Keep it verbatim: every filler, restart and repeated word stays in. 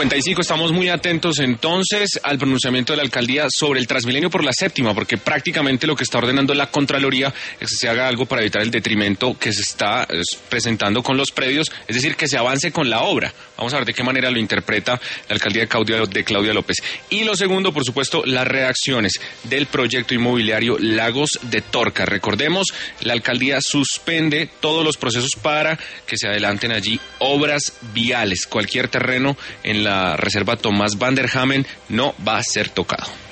cincuenta y cinco, estamos muy atentos entonces al pronunciamiento de la alcaldía sobre el Transmilenio por la séptima, porque prácticamente lo que está ordenando la Contraloría es que se haga algo para evitar el detrimento que se está eh, presentando con los predios, es decir, que se avance con la obra. Vamos a ver de qué manera lo interpreta la alcaldía de Claudia, de Claudia López. Y lo segundo, por supuesto, las reacciones del proyecto inmobiliario Lagos de Torca. Recordemos, la alcaldía suspende todos los procesos para que se adelanten allí obras viales. Cualquier terreno en la reserva Tomás van der Hamen no va a ser tocado.